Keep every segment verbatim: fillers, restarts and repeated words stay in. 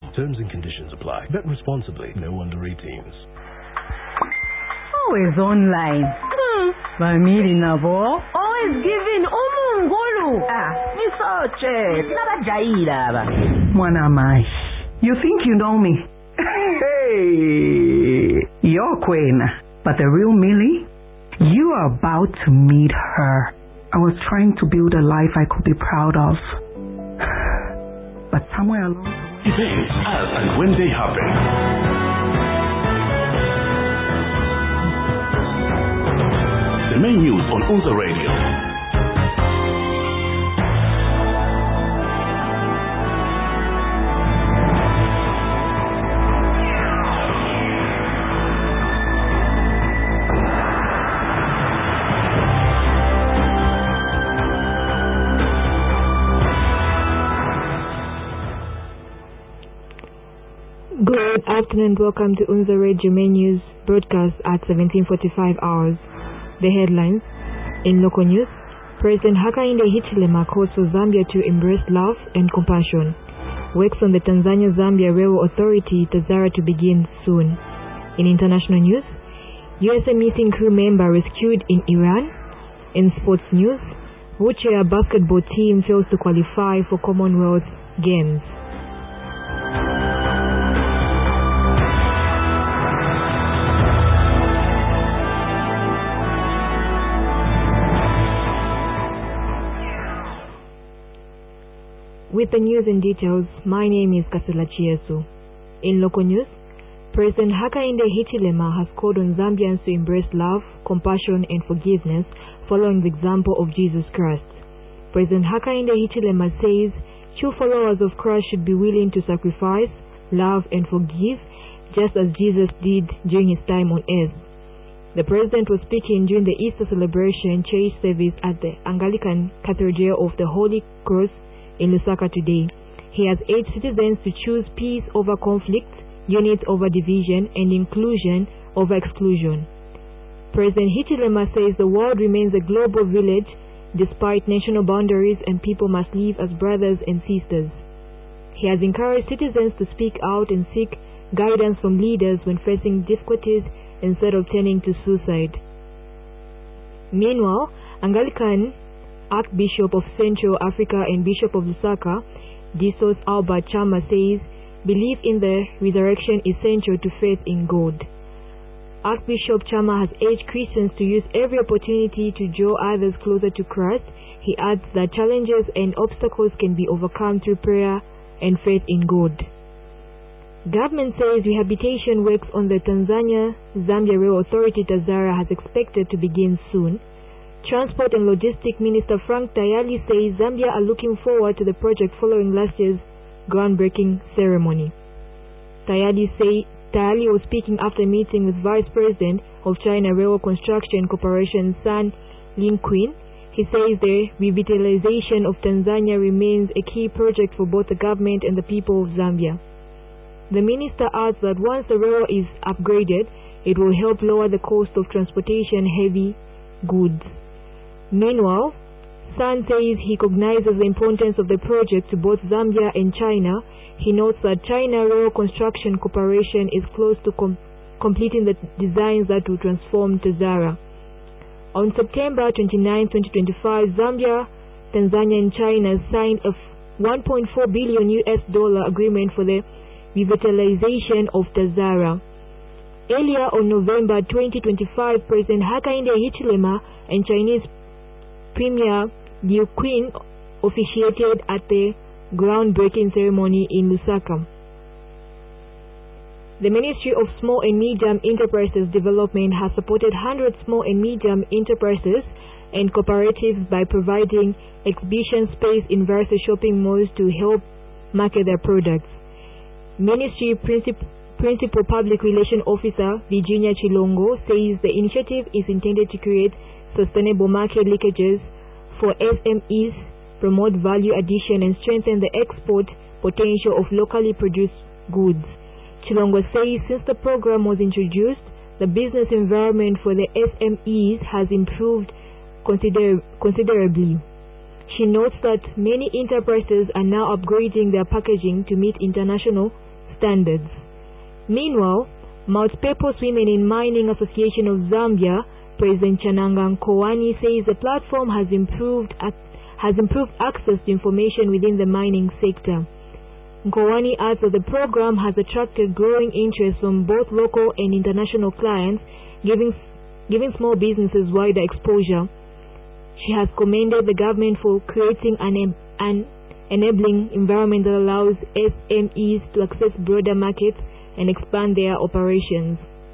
Terms and conditions apply. Bet responsibly. No under eighteens. Always online. Hmm. Family nabo. Always giving umungulu. Ah, nisoche. Nabajaira aba. Mwana mai. You think you know me? Hey, you're Queen. But the real Millie, you are about to meet her. I was trying to build a life I could be proud of. But somewhere along the way... Events as and when they happen. The main news on Unza Radio. Good afternoon, welcome to Unza Radio Main News broadcast at seventeen forty-five hours. The headlines in local news: President Hakainde Hichilema calls for Zambia to embrace love and compassion. Works on the Tanzania-Zambia Railway Authority Tazara to begin soon. In international news, U S A missing crew member rescued in Iran. In sports news, wheelchair basketball team fails to qualify for Commonwealth Games. With the news and details, my name is Kasela Chiesu. In local news, President Hakainde Hichilema has called on Zambians to embrace love, compassion and forgiveness following the example of Jesus Christ. President Hakainde Hichilema says true followers of Christ should be willing to sacrifice, love and forgive just as Jesus did during his time on earth. The President was speaking during the Easter celebration church service at the Anglican Cathedral of the Holy Cross in Lusaka today. He has urged citizens to choose peace over conflict, unity over division, and inclusion over exclusion. President Hichilema says the world remains a global village despite national boundaries and people must live as brothers and sisters. He has encouraged citizens to speak out and seek guidance from leaders when facing difficulties instead of turning to suicide. Meanwhile, Anglican Archbishop of Central Africa and Bishop of Lusaka, Disos Albert Chama says, belief in the resurrection is central to faith in God. Archbishop Chama has urged Christians to use every opportunity to draw others closer to Christ. He adds that challenges and obstacles can be overcome through prayer and faith in God. Government says rehabilitation works on the Tanzania-Zambia Railway Authority Tazara has expected to begin soon. Transport and Logistics Minister Frank Tayali says Zambia are looking forward to the project following last year's groundbreaking ceremony. Tayali say Tayali was speaking after a meeting with Vice President of China Railway Construction Corporation San Lin-Quin. He says the revitalization of Tanzania remains a key project for both the government and the people of Zambia. The minister adds that once the railway is upgraded, it will help lower the cost of transportation heavy goods. Meanwhile, San says he recognizes the importance of the project to both Zambia and China. He notes that China Railway Construction Corporation is close to com- completing the designs that will transform Tazara. On September twenty-ninth, twenty twenty-five, Zambia, Tanzania and China signed a one point four billion U S dollar agreement for the revitalization of Tazara. Earlier on November twenty twenty-five, President Hakainde Hichilema and Chinese Premier Liu Qin officiated at the groundbreaking ceremony in Lusaka. The Ministry of Small and Medium Enterprises Development has supported one hundred small and medium enterprises and cooperatives by providing exhibition space in various shopping malls to help market their products. Ministry Princip- Principal Public Relations Officer Virginia Chilongo says the initiative is intended to create sustainable market linkages for S M Es, promote value addition and strengthen the export potential of locally produced goods. Chilongo says since the program was introduced, the business environment for the S M Es has improved consider- considerably. She notes that many enterprises are now upgrading their packaging to meet international standards. Meanwhile, Mount Purpose Women in Mining Association of Zambia, President Chananga Nkowani, says the platform has improved has improved access to information within the mining sector. Nkowani adds that the program has attracted growing interest from both local and international clients, giving giving small businesses wider exposure. She has commended the government for creating an, an enabling environment that allows S M Es to access broader markets and expand their operations.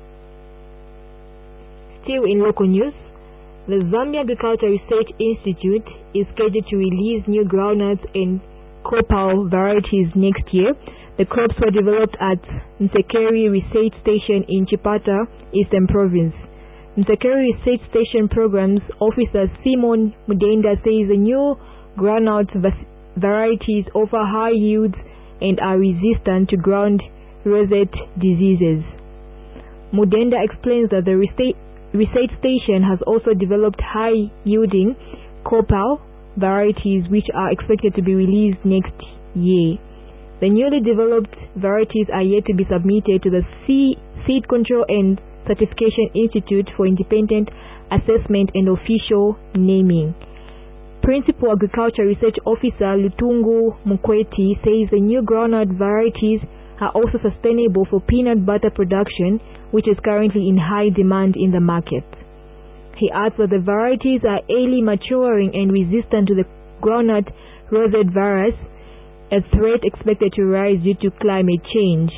Still in local news, the Zambia Agriculture Research Institute is scheduled to release new groundnuts and copal varieties next year. The crops were developed at Nsekeri Research Station in Chipata, Eastern Province. Nsekeri Research Station Programs Officer Simon Mudenda says the new groundnut varieties offer high yields and are resistant to ground rosette diseases. Mudenda explains that the research station has also developed high-yielding copal varieties which are expected to be released next year. The newly developed varieties are yet to be submitted to the Seed Control and Certification Institute for independent assessment and official naming. Principal Agriculture Research Officer Lutungu Mukweti says the new groundnut varieties are also sustainable for peanut butter production, which is currently in high demand in the market. He adds that the varieties are early maturing and resistant to the groundnut rosette virus, a threat expected to rise due to climate change.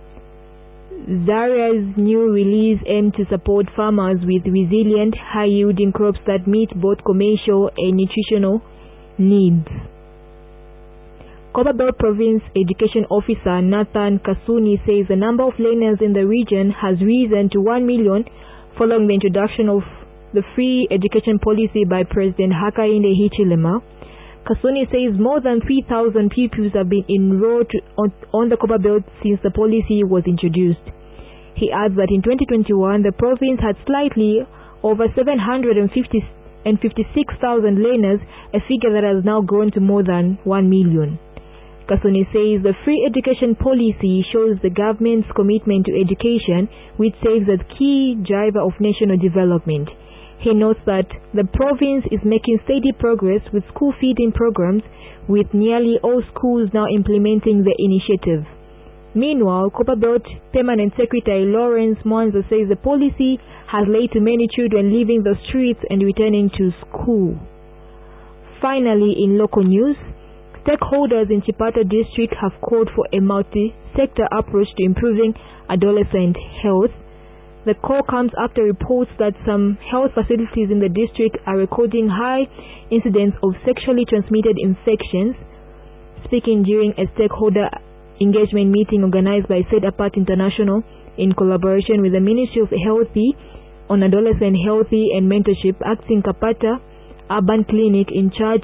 Zaria's new release aims to support farmers with resilient, high-yielding crops that meet both commercial and nutritional needs. Copperbelt Province Education Officer Nathan Kasuni says the number of learners in the region has risen to one million following the introduction of the free education policy by President Hakainde Hichilema. Kasuni says more than three thousand pupils have been enrolled on, on the Copperbelt since the policy was introduced. He adds that in twenty twenty-one, the province had slightly over seven hundred fifty-six thousand learners, a figure that has now grown to more than one million. Kasuni says the free education policy shows the government's commitment to education, which serves as key driver of national development. He notes that the province is making steady progress with school feeding programs, with nearly all schools now implementing the initiative. Meanwhile, Copperbelt Permanent Secretary Lawrence Mwanza says the policy has led to many children leaving the streets and returning to school. Finally, in local news, stakeholders in Chipata district have called for a multi-sector approach to improving adolescent health. The call comes after reports that some health facilities in the district are recording high incidence of sexually transmitted infections. Speaking during a stakeholder engagement meeting organized by Said Apart International in collaboration with the Ministry of Health on Adolescent Health and Mentorship, Acting Kapata Urban Clinic in charge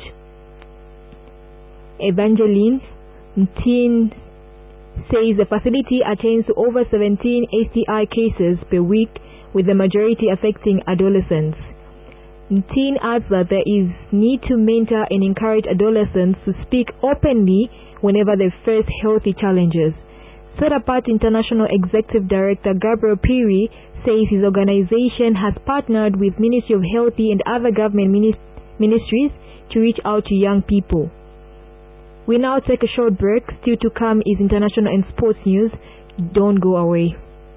Evangeline Ntin says the facility attains to over seventeen S T I cases per week, with the majority affecting adolescents. Ntin adds that there is need to mentor and encourage adolescents to speak openly whenever they face healthy challenges. Set Apart International Executive Director Gabriel Piri says his organization has partnered with Ministry of Health and other government ministries to reach out to young people. We now take a short break. Still to come is international and sports news. Don't go away.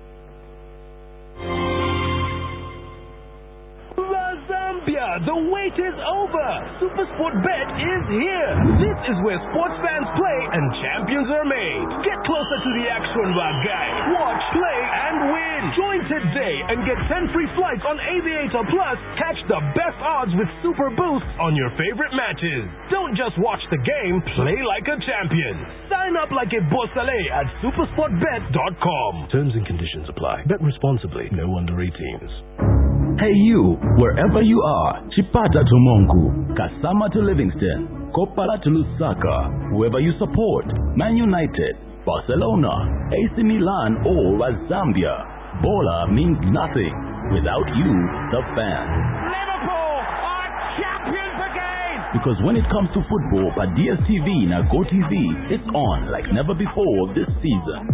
Zambia, the wait is over. SuperSport Bet is here. This is where sports fans play and champions are made. Get closer to the action, my guy. Watch, play, and win. Join today and get ten free flights on Aviator Plus. Catch the best odds with Super Boosts on your favorite matches. Don't just watch the game, play like a champion. Sign up like a Bosale at supersport bet dot com. Terms and conditions apply. Bet responsibly. No under eighteens. Hey you, wherever you are, Chipata to Mongu, Kasama to Livingston, Kopala to Lusaka, whoever you support, Man United, Barcelona, A C Milan or Zambia, Bola means nothing without you, the fans. Liverpool are champions again! Because when it comes to football, at D S T V and Go T V, it's on like never before this season.